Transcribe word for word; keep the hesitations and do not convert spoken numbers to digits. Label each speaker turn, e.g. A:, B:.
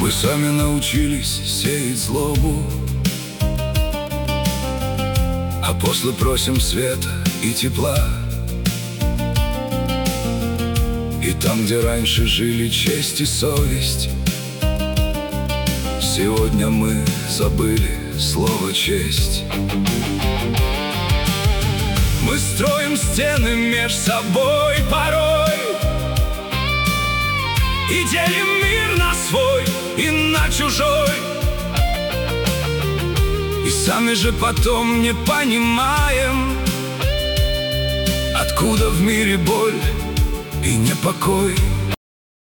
A: Мы сами научились сеять злобу, а после просим света и тепла. И там, где раньше жили честь и совесть, сегодня мы забыли слово «честь». Мы строим стены меж собой порой и делим мир на свой и на чужой. И сами же потом не понимаем, откуда в мире боль и непокой.